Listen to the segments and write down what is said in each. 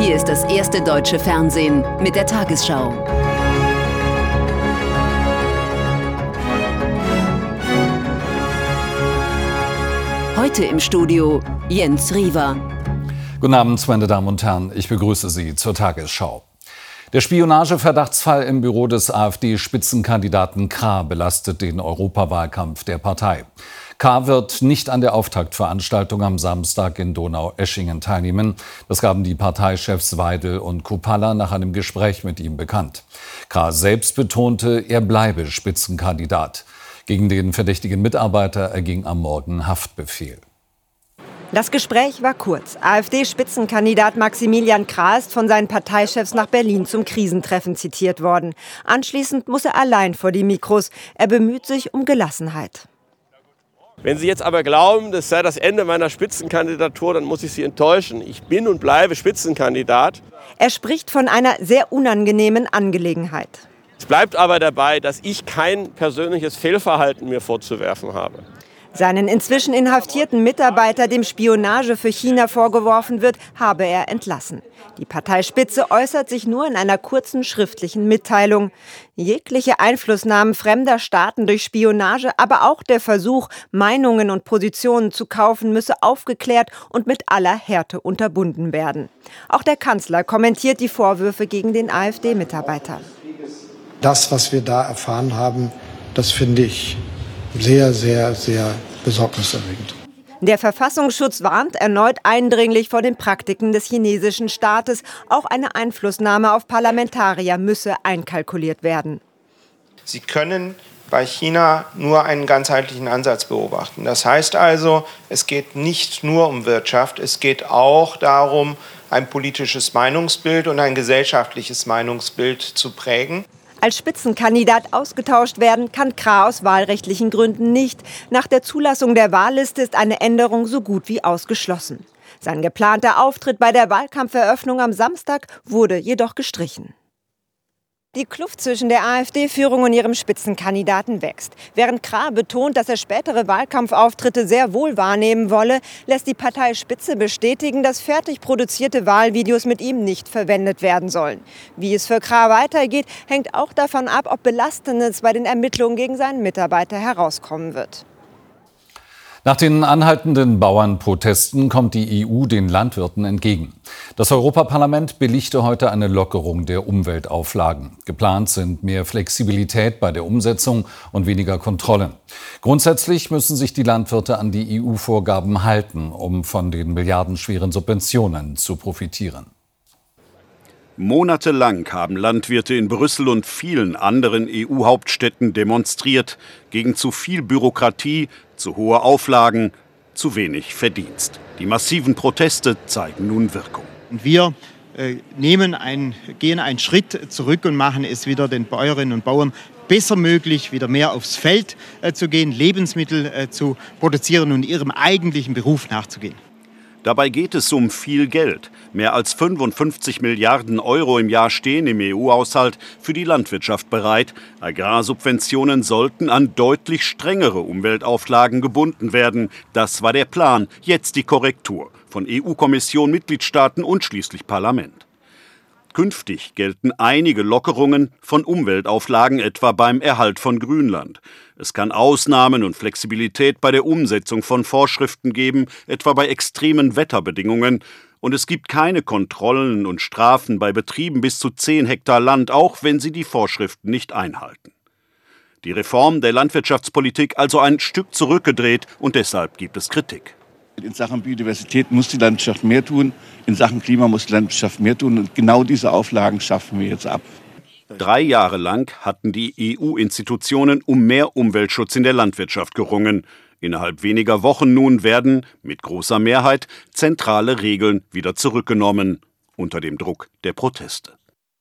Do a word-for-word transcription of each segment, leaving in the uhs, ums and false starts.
Hier ist das erste deutsche Fernsehen mit der Tagesschau. Heute im Studio Jens Riewer. Guten Abend, meine Damen und Herren. Ich begrüße Sie zur Tagesschau. Der Spionageverdachtsfall im Büro des AfD-Spitzenkandidaten Krah belastet den Europawahlkampf der Partei. Krah wird nicht an der Auftaktveranstaltung am Samstag in Donaueschingen teilnehmen. Das gaben die Parteichefs Weidel und Kupala nach einem Gespräch mit ihm bekannt. Krah selbst betonte, er bleibe Spitzenkandidat. Gegen den verdächtigen Mitarbeiter erging am Morgen Haftbefehl. Das Gespräch war kurz. AfD-Spitzenkandidat Maximilian Krah ist von seinen Parteichefs nach Berlin zum Krisentreffen zitiert worden. Anschließend muss er allein vor die Mikros. Er bemüht sich um Gelassenheit. Wenn Sie jetzt aber glauben, das sei das Ende meiner Spitzenkandidatur, dann muss ich Sie enttäuschen. Ich bin und bleibe Spitzenkandidat. Er spricht von einer sehr unangenehmen Angelegenheit. Es bleibt aber dabei, dass ich kein persönliches Fehlverhalten mir vorzuwerfen habe. Seinen inzwischen inhaftierten Mitarbeiter, dem Spionage für China vorgeworfen wird, habe er entlassen. Die Parteispitze äußert sich nur in einer kurzen schriftlichen Mitteilung. Jegliche Einflussnahmen fremder Staaten durch Spionage, aber auch der Versuch, Meinungen und Positionen zu kaufen, müsse aufgeklärt und mit aller Härte unterbunden werden. Auch der Kanzler kommentiert die Vorwürfe gegen den AfD-Mitarbeiter. Das, was wir da erfahren haben, das finde ich sehr, sehr, sehr besorgniserregend. Der Verfassungsschutz warnt erneut eindringlich vor den Praktiken des chinesischen Staates. Auch eine Einflussnahme auf Parlamentarier müsse einkalkuliert werden. Sie können bei China nur einen ganzheitlichen Ansatz beobachten. Das heißt also, es geht nicht nur um Wirtschaft, es geht auch darum, ein politisches Meinungsbild und ein gesellschaftliches Meinungsbild zu prägen. Als Spitzenkandidat ausgetauscht werden kann Krah aus wahlrechtlichen Gründen nicht. Nach der Zulassung der Wahlliste ist eine Änderung so gut wie ausgeschlossen. Sein geplanter Auftritt bei der Wahlkampferöffnung am Samstag wurde jedoch gestrichen. Die Kluft zwischen der AfD-Führung und ihrem Spitzenkandidaten wächst. Während Krah betont, dass er spätere Wahlkampfauftritte sehr wohl wahrnehmen wolle, lässt die Parteispitze bestätigen, dass fertig produzierte Wahlvideos mit ihm nicht verwendet werden sollen. Wie es für Krah weitergeht, hängt auch davon ab, ob Belastendes bei den Ermittlungen gegen seinen Mitarbeiter herauskommen wird. Nach den anhaltenden Bauernprotesten kommt die E U den Landwirten entgegen. Das Europaparlament billigte heute eine Lockerung der Umweltauflagen. Geplant sind mehr Flexibilität bei der Umsetzung und weniger Kontrollen. Grundsätzlich müssen sich die Landwirte an die E U-Vorgaben halten, um von den milliardenschweren Subventionen zu profitieren. Monatelang haben Landwirte in Brüssel und vielen anderen E U-Hauptstädten demonstriert gegen zu viel Bürokratie, zu hohe Auflagen, zu wenig Verdienst. Die massiven Proteste zeigen nun Wirkung. Wir äh, nehmen ein, gehen einen Schritt zurück und machen es wieder den Bäuerinnen und Bauern besser möglich, wieder mehr aufs Feld äh, zu gehen, Lebensmittel äh, zu produzieren und ihrem eigentlichen Beruf nachzugehen. Dabei geht es um viel Geld. Mehr als fünfundfünfzig Milliarden Euro im Jahr stehen im E U-Haushalt für die Landwirtschaft bereit. Agrarsubventionen sollten an deutlich strengere Umweltauflagen gebunden werden. Das war der Plan. Jetzt die Korrektur von E U-Kommission, Mitgliedstaaten und schließlich Parlament. Künftig gelten einige Lockerungen von Umweltauflagen, etwa beim Erhalt von Grünland. Es kann Ausnahmen und Flexibilität bei der Umsetzung von Vorschriften geben, etwa bei extremen Wetterbedingungen. Und es gibt keine Kontrollen und Strafen bei Betrieben bis zu zehn Hektar Land, auch wenn sie die Vorschriften nicht einhalten. Die Reform der Landwirtschaftspolitik also ein Stück zurückgedreht und deshalb gibt es Kritik. In Sachen Biodiversität muss die Landwirtschaft mehr tun, in Sachen Klima muss die Landwirtschaft mehr tun und genau diese Auflagen schaffen wir jetzt ab. Drei Jahre lang hatten die E U-Institutionen um mehr Umweltschutz in der Landwirtschaft gerungen. Innerhalb weniger Wochen nun werden, mit großer Mehrheit, zentrale Regeln wieder zurückgenommen, unter dem Druck der Proteste.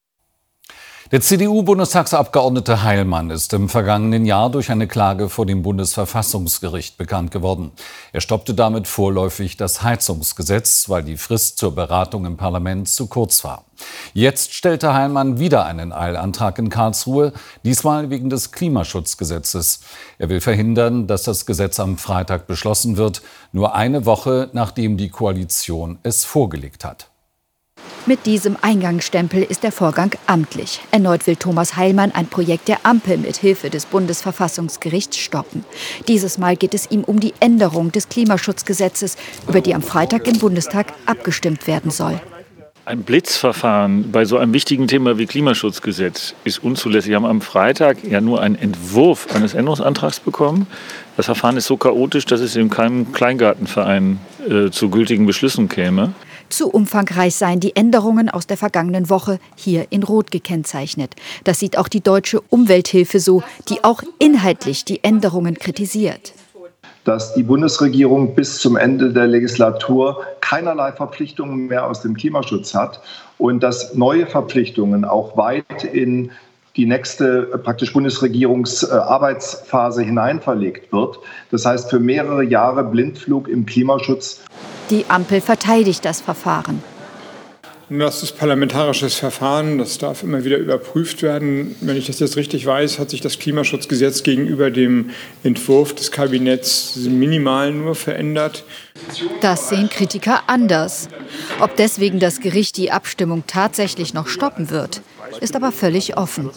Der C D U-Bundestagsabgeordnete Heilmann ist im vergangenen Jahr durch eine Klage vor dem Bundesverfassungsgericht bekannt geworden. Er stoppte damit vorläufig das Heizungsgesetz, weil die Frist zur Beratung im Parlament zu kurz war. Jetzt stellte Heilmann wieder einen Eilantrag in Karlsruhe, diesmal wegen des Klimaschutzgesetzes. Er will verhindern, dass das Gesetz am Freitag beschlossen wird, nur eine Woche nachdem die Koalition es vorgelegt hat. Mit diesem Eingangsstempel ist der Vorgang amtlich. Erneut will Thomas Heilmann ein Projekt der Ampel mit Hilfe des Bundesverfassungsgerichts stoppen. Dieses Mal geht es ihm um die Änderung des Klimaschutzgesetzes, über die am Freitag im Bundestag abgestimmt werden soll. Ein Blitzverfahren bei so einem wichtigen Thema wie Klimaschutzgesetz ist unzulässig. Wir haben am Freitag ja nur einen Entwurf eines Änderungsantrags bekommen. Das Verfahren ist so chaotisch, dass es in keinem Kleingartenverein äh, zu gültigen Beschlüssen käme. Zu umfangreich seien die Änderungen aus der vergangenen Woche, hier in Rot gekennzeichnet. Das sieht auch die Deutsche Umwelthilfe so, die auch inhaltlich die Änderungen kritisiert. Dass die Bundesregierung bis zum Ende der Legislatur keinerlei Verpflichtungen mehr aus dem Klimaschutz hat und dass neue Verpflichtungen auch weit in die nächste praktisch Bundesregierungsarbeitsphase hineinverlegt wird. Das heißt für mehrere Jahre Blindflug im Klimaschutz. Die Ampel verteidigt das Verfahren. Das ist parlamentarisches Verfahren, das darf immer wieder überprüft werden. Wenn ich das jetzt richtig weiß, hat sich das Klimaschutzgesetz gegenüber dem Entwurf des Kabinetts minimal nur verändert. Das sehen Kritiker anders. Ob deswegen das Gericht die Abstimmung tatsächlich noch stoppen wird, ist aber völlig offen.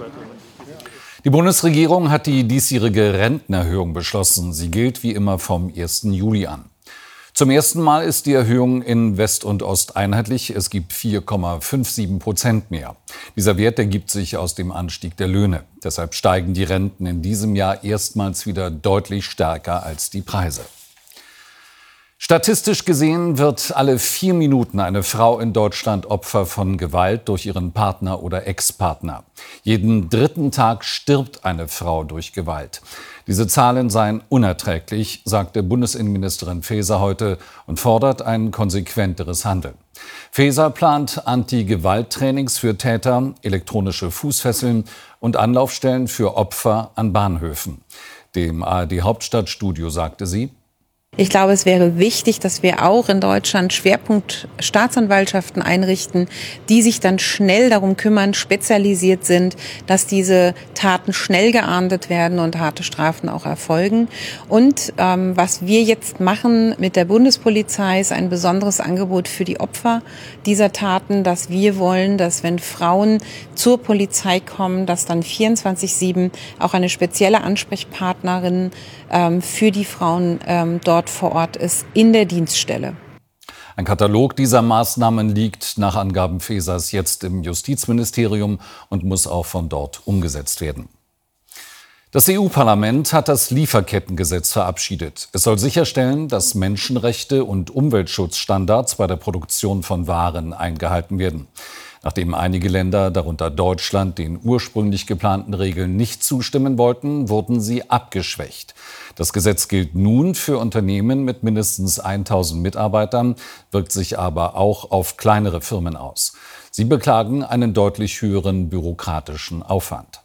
Die Bundesregierung hat die diesjährige Rentenerhöhung beschlossen. Sie gilt wie immer vom ersten Juli an. Zum ersten Mal ist die Erhöhung in West und Ost einheitlich. Es gibt vier Komma siebenundfünfzig Prozent mehr. Dieser Wert ergibt sich aus dem Anstieg der Löhne. Deshalb steigen die Renten in diesem Jahr erstmals wieder deutlich stärker als die Preise. Statistisch gesehen wird alle vier Minuten eine Frau in Deutschland Opfer von Gewalt durch ihren Partner oder Ex-Partner. Jeden dritten Tag stirbt eine Frau durch Gewalt. Diese Zahlen seien unerträglich, sagte Bundesinnenministerin Faeser heute und fordert ein konsequenteres Handeln. Faeser plant Anti-Gewalt-Trainings für Täter, elektronische Fußfesseln und Anlaufstellen für Opfer an Bahnhöfen. Dem A R D-Hauptstadtstudio sagte sie: Ich glaube, es wäre wichtig, dass wir auch in Deutschland Schwerpunkt-Staatsanwaltschaften einrichten, die sich dann schnell darum kümmern, spezialisiert sind, dass diese Taten schnell geahndet werden und harte Strafen auch erfolgen. Und ähm, was wir jetzt machen mit der Bundespolizei ist ein besonderes Angebot für die Opfer dieser Taten, dass wir wollen, dass wenn Frauen zur Polizei kommen, dass dann vierundzwanzig sieben auch eine spezielle Ansprechpartnerin ähm, für die Frauen ähm, dort vor Ort ist, in der Dienststelle. Ein Katalog dieser Maßnahmen liegt nach Angaben Faesers jetzt im Justizministerium und muss auch von dort umgesetzt werden. Das E U-Parlament hat das Lieferkettengesetz verabschiedet. Es soll sicherstellen, dass Menschenrechte und Umweltschutzstandards bei der Produktion von Waren eingehalten werden. Nachdem einige Länder, darunter Deutschland, den ursprünglich geplanten Regeln nicht zustimmen wollten, wurden sie abgeschwächt. Das Gesetz gilt nun für Unternehmen mit mindestens tausend Mitarbeitern, wirkt sich aber auch auf kleinere Firmen aus. Sie beklagen einen deutlich höheren bürokratischen Aufwand.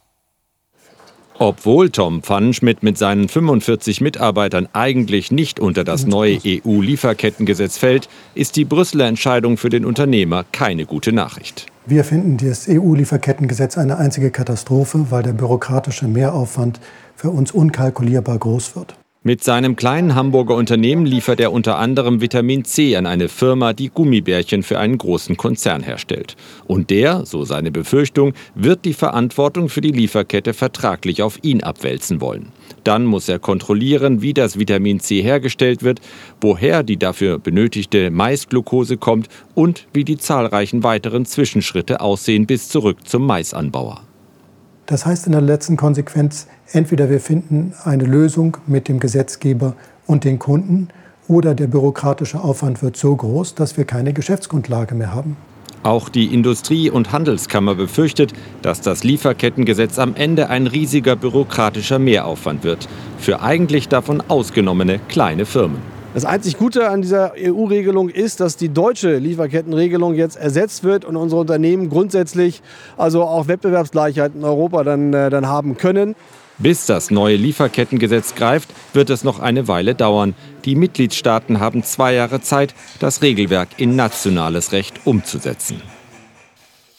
Obwohl Tom Pfannenschmidt mit seinen fünfundvierzig Mitarbeitern eigentlich nicht unter das neue E U-Lieferkettengesetz fällt, ist die Brüsseler Entscheidung für den Unternehmer keine gute Nachricht. Wir finden das E U-Lieferkettengesetz eine einzige Katastrophe, weil der bürokratische Mehraufwand für uns unkalkulierbar groß wird. Mit seinem kleinen Hamburger Unternehmen liefert er unter anderem Vitamin C an eine Firma, die Gummibärchen für einen großen Konzern herstellt. Und der, so seine Befürchtung, wird die Verantwortung für die Lieferkette vertraglich auf ihn abwälzen wollen. Dann muss er kontrollieren, wie das Vitamin C hergestellt wird, woher die dafür benötigte Maisglucose kommt und wie die zahlreichen weiteren Zwischenschritte aussehen bis zurück zum Maisanbauer. Das heißt in der letzten Konsequenz, entweder wir finden eine Lösung mit dem Gesetzgeber und den Kunden oder der bürokratische Aufwand wird so groß, dass wir keine Geschäftsgrundlage mehr haben. Auch die Industrie- und Handelskammer befürchtet, dass das Lieferkettengesetz am Ende ein riesiger bürokratischer Mehraufwand wird für eigentlich davon ausgenommene kleine Firmen. Das einzig Gute an dieser E U-Regelung ist, dass die deutsche Lieferkettenregelung jetzt ersetzt wird und unsere Unternehmen grundsätzlich also auch Wettbewerbsgleichheit in Europa dann, äh, dann haben können. Bis das neue Lieferkettengesetz greift, wird es noch eine Weile dauern. Die Mitgliedstaaten haben zwei Jahre Zeit, das Regelwerk in nationales Recht umzusetzen.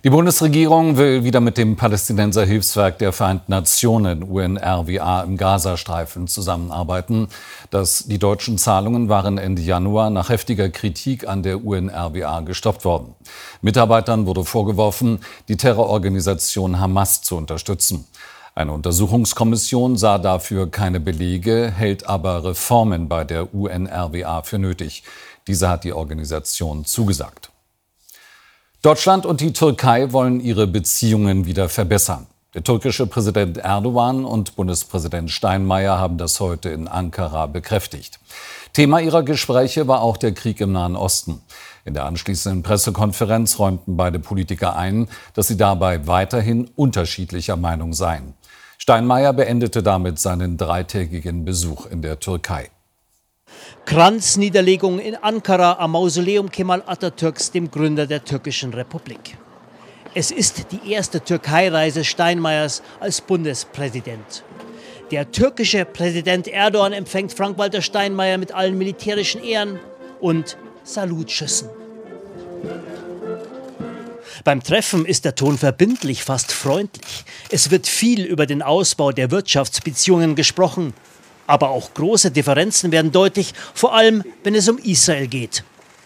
Die Bundesregierung will wieder mit dem Palästinenser-Hilfswerk der Vereinten Nationen U N R W A im Gazastreifen zusammenarbeiten. Das, die deutschen Zahlungen waren Ende Januar nach heftiger Kritik an der U N R W A gestoppt worden. Mitarbeitern wurde vorgeworfen, die Terrororganisation Hamas zu unterstützen. Eine Untersuchungskommission sah dafür keine Belege, hält aber Reformen bei der U N R W A für nötig. Diese hat die Organisation zugesagt. Deutschland und die Türkei wollen ihre Beziehungen wieder verbessern. Der türkische Präsident Erdogan und Bundespräsident Steinmeier haben das heute in Ankara bekräftigt. Thema ihrer Gespräche war auch der Krieg im Nahen Osten. In der anschließenden Pressekonferenz räumten beide Politiker ein, dass sie dabei weiterhin unterschiedlicher Meinung seien. Steinmeier beendete damit seinen dreitägigen Besuch in der Türkei. Kranzniederlegung in Ankara am Mausoleum Kemal Atatürks, dem Gründer der türkischen Republik. Es ist die erste Türkei-Reise Steinmeiers als Bundespräsident. Der türkische Präsident Erdogan empfängt Frank-Walter Steinmeier mit allen militärischen Ehren und Salutschüssen. Beim Treffen ist der Ton verbindlich, fast freundlich. Es wird viel über den Ausbau der Wirtschaftsbeziehungen gesprochen. Aber auch große Differenzen werden deutlich, vor allem wenn es um Israel geht.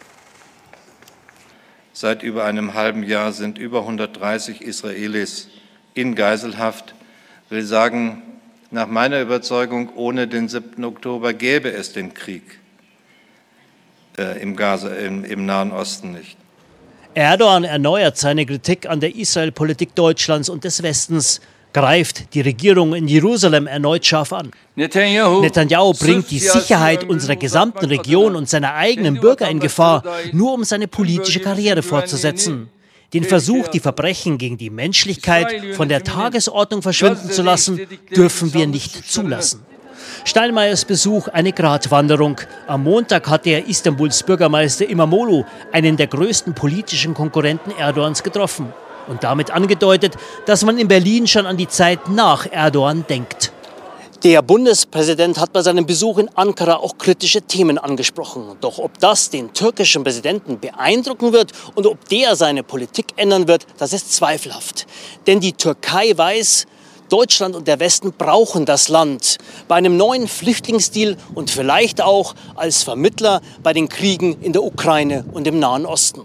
Seit über einem halben Jahr sind über hundertdreißig Israelis in Geiselhaft. Ich will sagen, nach meiner Überzeugung, ohne den siebten Oktober gäbe es den Krieg äh, im, Gaza, im, im Nahen Osten nicht. Erdogan erneuert seine Kritik an der Israel-Politik Deutschlands und des Westens, greift die Regierung in Jerusalem erneut scharf an. Netanyahu, Netanyahu bringt die Sicherheit unserer gesamten Region und seiner eigenen Bürger in Gefahr, nur um seine politische Karriere fortzusetzen. Den Versuch, die Verbrechen gegen die Menschlichkeit von der Tagesordnung verschwinden zu lassen, dürfen wir nicht zulassen. Steinmeiers Besuch eine Gratwanderung. Am Montag hat der Istanbuls Bürgermeister Imamoglu einen der größten politischen Konkurrenten Erdogans getroffen. Und damit angedeutet, dass man in Berlin schon an die Zeit nach Erdogan denkt. Der Bundespräsident hat bei seinem Besuch in Ankara auch kritische Themen angesprochen. Doch ob das den türkischen Präsidenten beeindrucken wird und ob der seine Politik ändern wird, das ist zweifelhaft. Denn die Türkei weiß, Deutschland und der Westen brauchen das Land bei einem neuen Flüchtlingsdeal und vielleicht auch als Vermittler bei den Kriegen in der Ukraine und im Nahen Osten.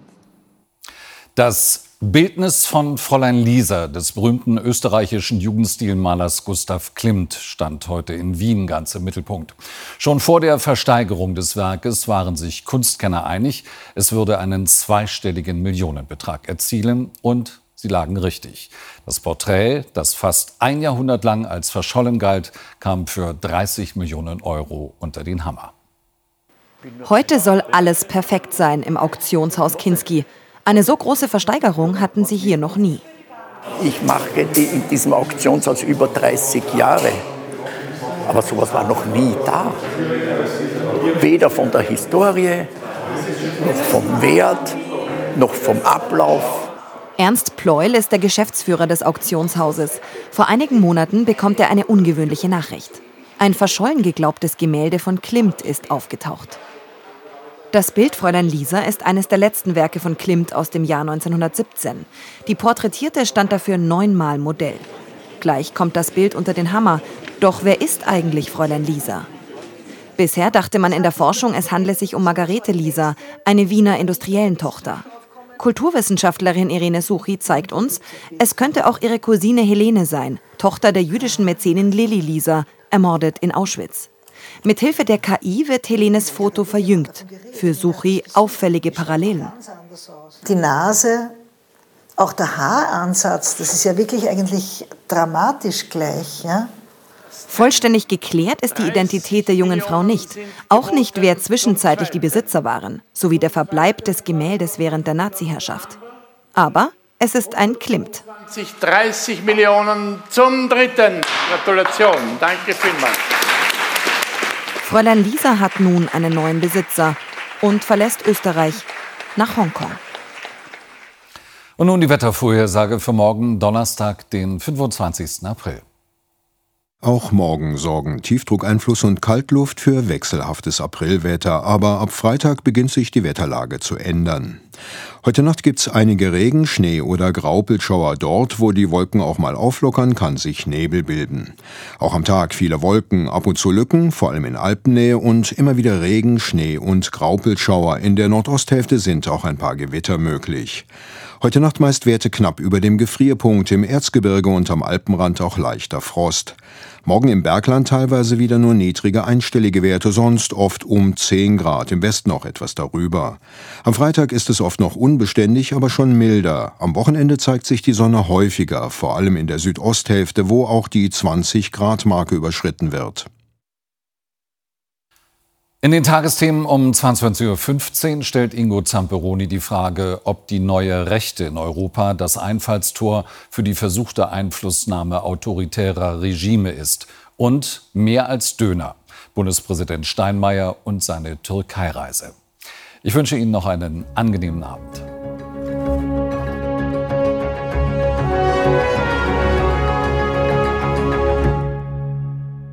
Das Bildnis von Fräulein Lisa, des berühmten österreichischen Jugendstilmalers Gustav Klimt, stand heute in Wien ganz im Mittelpunkt. Schon vor der Versteigerung des Werkes waren sich Kunstkenner einig, es würde einen zweistelligen Millionenbetrag erzielen, und sie lagen richtig. Das Porträt, das fast ein Jahrhundert lang als verschollen galt, kam für dreißig Millionen Euro unter den Hammer. Heute soll alles perfekt sein im Auktionshaus Kinski. Eine so große Versteigerung hatten sie hier noch nie. Ich mache in diesem Auktionshaus über dreißig Jahre. Aber sowas war noch nie da. Weder von der Historie, noch vom Wert, noch vom Ablauf. Ernst Pleul ist der Geschäftsführer des Auktionshauses. Vor einigen Monaten bekommt er eine ungewöhnliche Nachricht. Ein verschollen geglaubtes Gemälde von Klimt ist aufgetaucht. Das Bild Fräulein Lisa ist eines der letzten Werke von Klimt aus dem Jahr neunzehnhundertsiebzehn. Die Porträtierte stand dafür neunmal Modell. Gleich kommt das Bild unter den Hammer. Doch wer ist eigentlich Fräulein Lisa? Bisher dachte man in der Forschung, es handle sich um Margarete Lisa, eine Wiener Industriellentochter. Kulturwissenschaftlerin Irene Suchi zeigt uns, es könnte auch ihre Cousine Helene sein, Tochter der jüdischen Mäzenin Lilly Lisa, ermordet in Auschwitz. Mithilfe der K I wird Helenes Foto verjüngt. Für Suchi auffällige Parallelen. Die Nase, auch der Haaransatz, das ist ja wirklich eigentlich dramatisch gleich. Ja? Vollständig geklärt ist die Identität der jungen Frau nicht. Auch nicht, wer zwischenzeitlich die Besitzer waren, sowie der Verbleib des Gemäldes während der Nazi-Herrschaft. Aber es ist ein Klimt. dreißig Millionen zum dritten. Gratulation. Danke vielmals. Fräulein Lisa hat nun einen neuen Besitzer und verlässt Österreich nach Hongkong. Und nun die Wettervorhersage für morgen, Donnerstag, den fünfundzwanzigsten April. Auch morgen sorgen Tiefdruckeinfluss und Kaltluft für wechselhaftes Aprilwetter, aber ab Freitag beginnt sich die Wetterlage zu ändern. Heute Nacht gibt's einige Regen-, Schnee- oder Graupelschauer. Dort, wo die Wolken auch mal auflockern, kann sich Nebel bilden. Auch am Tag viele Wolken, ab und zu Lücken, vor allem in Alpennähe, und immer wieder Regen, Schnee und Graupelschauer. In der Nordosthälfte sind auch ein paar Gewitter möglich. Heute Nacht meist Werte knapp über dem Gefrierpunkt, im Erzgebirge und am Alpenrand auch leichter Frost. Morgen im Bergland teilweise wieder nur niedrige einstellige Werte, sonst oft um zehn Grad, im Westen auch etwas darüber. Am Freitag ist es oft noch unbeständig, aber schon milder. Am Wochenende zeigt sich die Sonne häufiger, vor allem in der Südosthälfte, wo auch die zwanzig Grad Marke überschritten wird. In den Tagesthemen um zweiundzwanzig Uhr fünfzehn stellt Ingo Zamperoni die Frage, ob die neue Rechte in Europa das Einfallstor für die versuchte Einflussnahme autoritärer Regime ist. Und mehr als Döner. Bundespräsident Steinmeier und seine Türkei-Reise. Ich wünsche Ihnen noch einen angenehmen Abend.